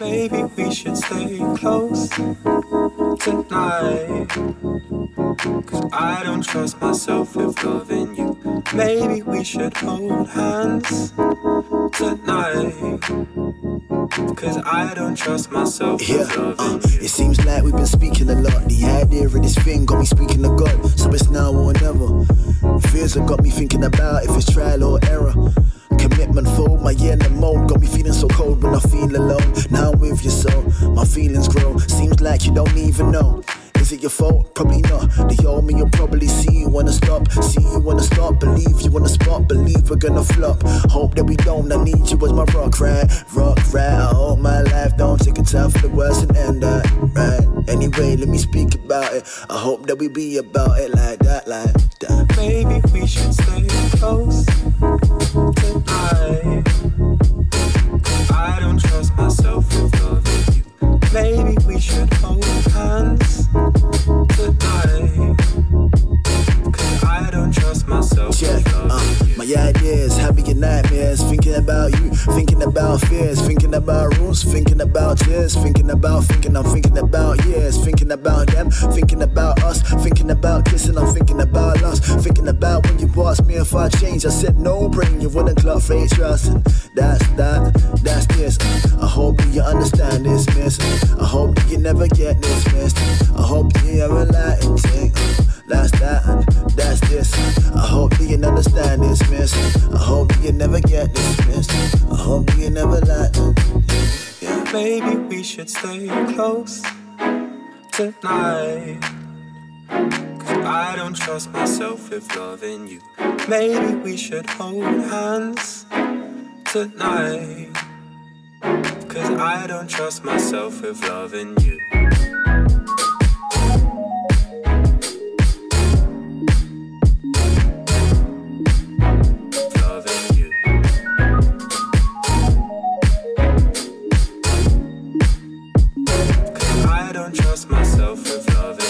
Maybe we should stay close tonight. Cause I don't trust myself with loving you. Maybe we should hold hands tonight. Cause I don't trust myself with loving you. It seems like we've been speaking a lot. The idea of this thing got me speaking to God. So it's now or never. Fears have got me thinking about if it's trial or error. Commitment full, my inner mode got me feeling so cold when I feel alone. Now I'm with you, so my feelings grow. Seems like you don't even know. Is it your fault? Probably not. The old me, you'll probably see you wanna stop. See you wanna stop, believe you wanna spot. Believe we're gonna flop. Hope that we don't, I need you as my rock, right? Rock, right. I hope my life don't take a time for the worst and end that, right? Anyway, let me speak about it. I hope that we be about it like that, like that. Maybe we should stay close tonight. I don't trust myself with loving you. Maybe we should hold hands tonight. Cause I don't trust myself with loving you. My ideas, having your nightmares. Thinking about you, thinking about fears. Thinking about rules, thinking about tears. Thinking about I'm thinking about years. Thinking about them, thinking about us. Thinking about kissing, I'm thinking about loss. Thinking about when you asked me if I changed. I said no, bring you wouldn't clock fake trust. And that's this. I hope you understand this, miss. I hope that you never get dismissed. I hope you ever lie and think. That's that and that's this. I hope that you understand this, miss. I hope that you never get dismissed. I hope that you never lie and yeah. Maybe we should stay close tonight. Cause I don't trust myself with loving you. Maybe we should hold hands tonight. Cause I don't trust myself with loving you. Loving you. Cause I don't trust myself with loving you.